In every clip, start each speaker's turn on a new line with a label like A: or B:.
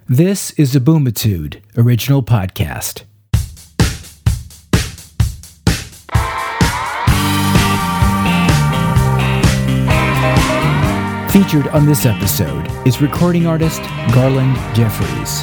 A: This is a Boomitude original podcast. Featured on this episode is recording artist Garland Jeffries.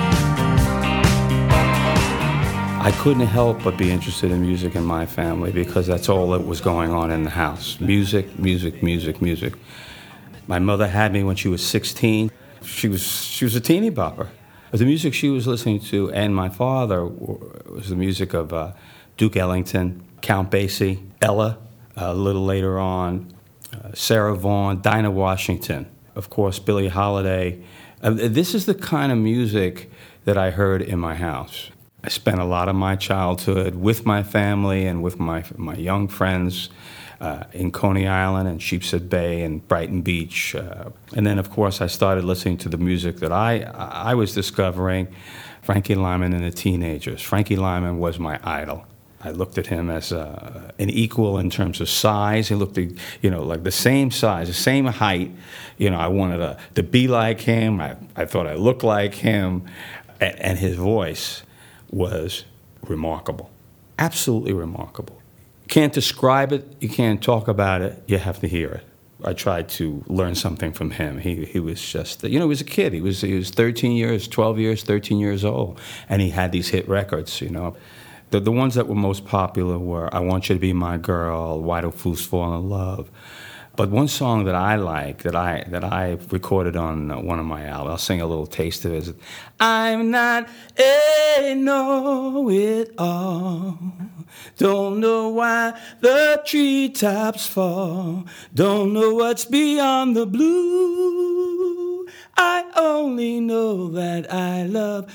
B: I couldn't help but be interested in music in my family because that's all that was going on in the house. Music, music, music, music. My mother had me when she was 16. She was a teeny bopper. But the music she was listening to, and my father, was the music of Duke Ellington, Count Basie, Ella, a little later on, Sarah Vaughan, Dinah Washington, of course, Billie Holiday. This is the kind of music that I heard in my house. I spent a lot of my childhood with my family and with my young friends in Coney Island and Sheepshead Bay and Brighton Beach. And then, of course, I started listening to the music that I was discovering, Frankie Lymon and the Teenagers. Frankie Lymon was my idol. I looked at him as an equal in terms of size. He looked, like the same size, the same height. I wanted to be like him. I thought I looked like him. And his voice was remarkable, absolutely remarkable. You can't describe it, you can't talk about it, you have to hear it. I tried to learn something from him. He was just, he was a kid. He was 13 years old, and he had these hit records, The ones that were most popular were I Want You to Be My Girl, Why Do Fools Fall in Love. But one song that I like, that I recorded on one of my albums, I'll sing a little taste of it, is I'm not a know-it-all. Don't know why the treetops fall. Don't know what's beyond the blue. I only know that I love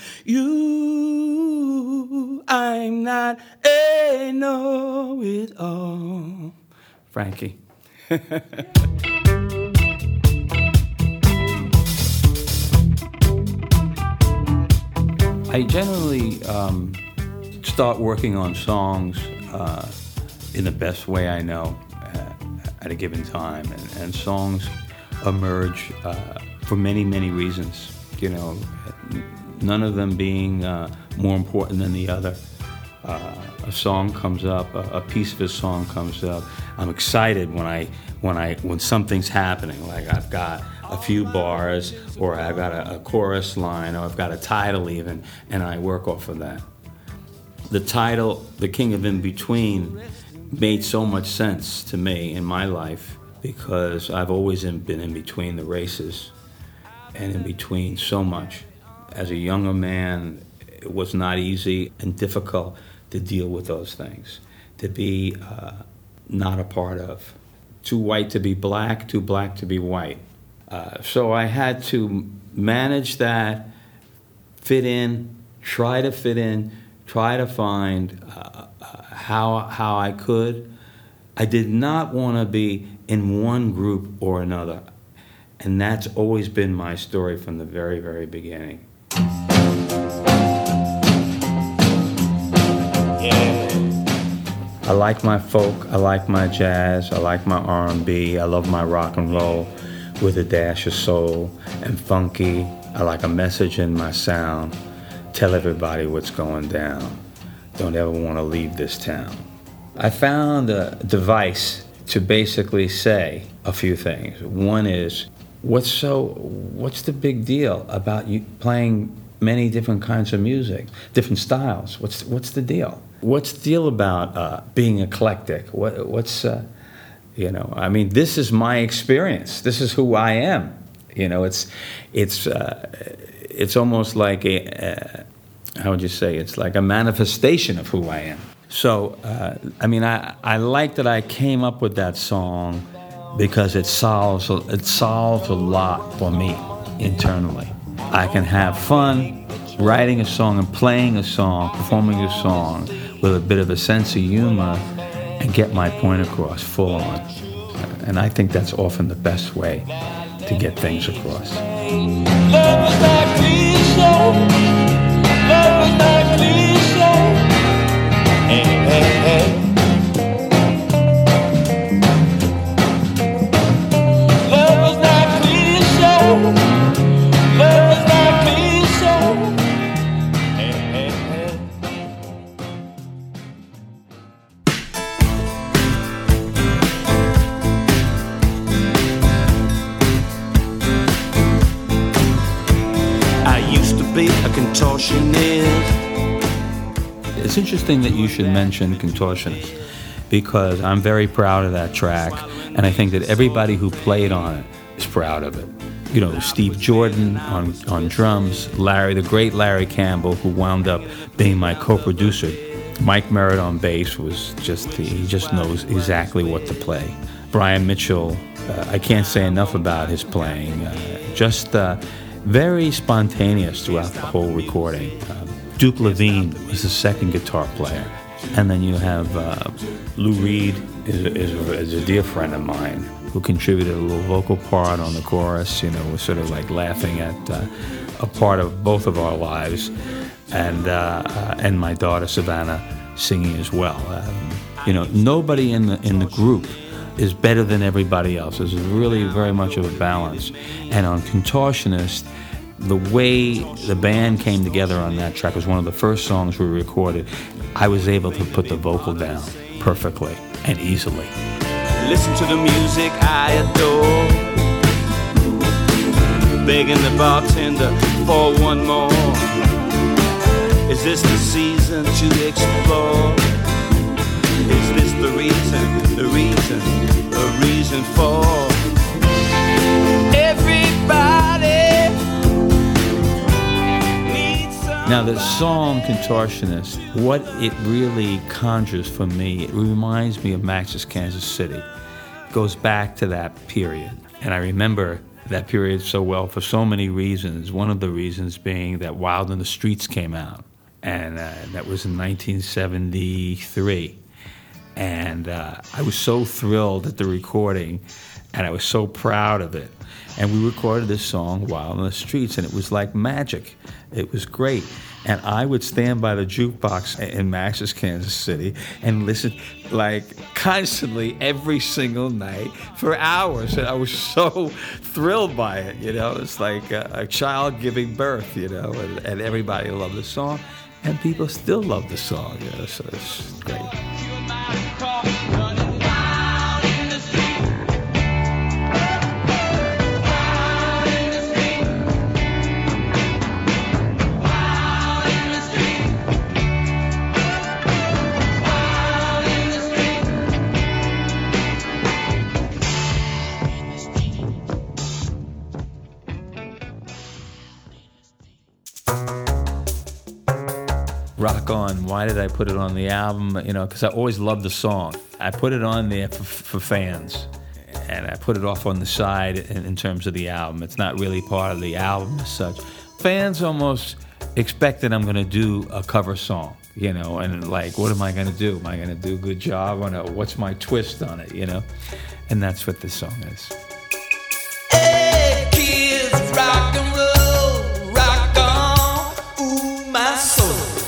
B: you. I'm not a know-it-all. Frankie. I generally start working on songs in the best way I know at a given time, and songs emerge for many, many reasons, none of them being more important than the other. A song comes up, a piece of a song comes up. I'm excited when something's happening, like I've got a few bars, or I've got a chorus line, or I've got a title even, and I work off of that. The title, The King of In-Between, made so much sense to me in my life because I've always been in between the races and in between so much. As a younger man, it was not easy and difficult to deal with those things, to be not a part of. Too white to be black, too black to be white. So I had to manage that, fit in, try to find how I could. I did not want to be in one group or another. And that's always been my story from the very, very beginning. I like my folk, I like my jazz, I like my R&B, I love my rock and roll with a dash of soul and funky. I like a message in my sound. Tell everybody what's going down. Don't ever want to leave this town. I found a device to basically say a few things. One is, what's the big deal about you playing many different kinds of music, different styles? What's the deal? What's the deal about being eclectic? This is my experience. This is who I am. It's almost like how would you say? It's like a manifestation of who I am. So, I like that I came up with that song because it solves a lot for me internally. I can have fun writing a song and playing a song, performing a song with a bit of a sense of humor and get my point across full on. And I think that's often the best way to get things across.
C: Love is like cliche. Love is like cliche. Hey, hey, hey. Love is like cliche. Love is like cliche. contortionist.
B: It's interesting that you should mention Contortionist, because I'm very proud of that track, and I think that everybody who played on it is proud of it. You know, Steve Jordan on drums, the great Larry Campbell, who wound up being my co-producer. Mike Merritt on bass he just knows exactly what to play. Brian Mitchell, I can't say enough about his playing. Very spontaneous throughout the whole recording. Duke Levine was the second guitar player. And then you have Lou Reed is a dear friend of mine who contributed a little vocal part on the chorus. You know, we're sort of like laughing at a part of both of our lives. And my daughter Savannah singing as well. Nobody in the group is better than everybody else. There's really very much of a balance. And on Contortionist, the way the band came together on that track was one of the first songs we recorded. I was able to put the vocal down perfectly and easily.
C: Listen to the music I adore, begging the bartender for one more. Is this the season to explore? Is this the reason for everybody needs some.
B: Now the song Contortionist, what it really conjures for me, it reminds me of Max's Kansas City. It goes back to that period. And I remember that period so well for so many reasons. One of the reasons being that Wild in the Streets came out. And that was in 1973. And I was so thrilled at the recording, and I was so proud of it. And we recorded this song, Wild in the Streets, and it was like magic. It was great. And I would stand by the jukebox in Max's Kansas City and listen like constantly every single night for hours. And I was so thrilled by it, you know. It's like a child giving birth, you know, and everybody loved the song. And people still love the song, you know, so it's great. Rock On, why did I put it on the album? You know, because I always loved the song. I put it on there for fans, and I put it off on the side in terms of the album. It's not really part of the album as such. Fans almost expect that I'm going to do a cover song, you know, and like, what am I going to do? Am I going to do a good job? Or no, what's my twist on it, you know? And that's what this song is.
C: Hey, kids, rock and roll, rock on, ooh, my soul.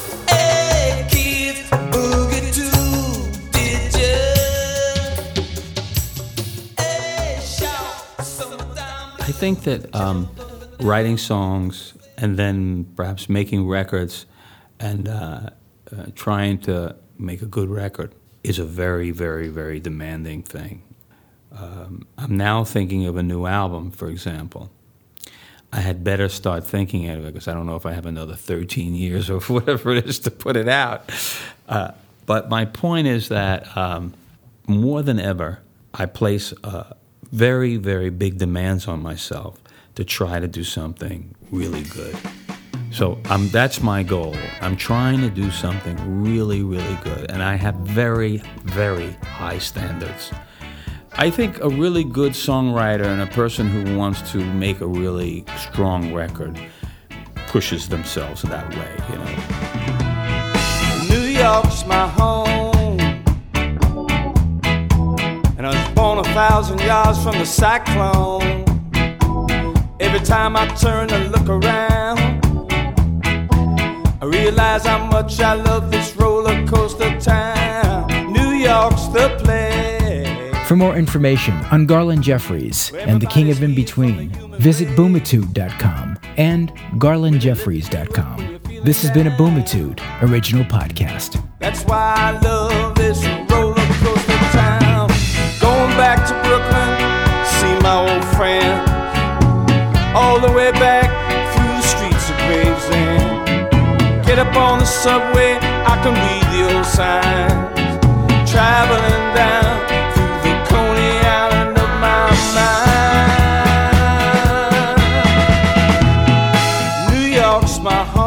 B: I think that writing songs and then perhaps making records and trying to make a good record is a very, very, very demanding thing. I'm now thinking of a new album, for example. I had better start thinking of it because I don't know if I have another 13 years or whatever it is to put it out. But my point is that more than ever, I place very, very big demands on myself to try to do something really good. So that's my goal. I'm trying to do something really, really good, and I have very, very high standards. I think a really good songwriter and a person who wants to make a really strong record pushes themselves that way, you
C: know. New York's my home, and I was born 1,000 yards from the cyclone. Every time I turn to look around, I realize how much I love this roller coaster town. New York's the place.
A: For more information on Garland Jeffries and the King of In-Between, visit Boomitude.com and GarlandJeffries.com. This has been a Boomitude original podcast.
C: That's why I love this roller coaster town. Going back to Brooklyn, see my old friend, all the way back through the streets of Gravesend. up on the subway, I can read the old signs. Traveling down through the Coney Island of my mind. New York's my home.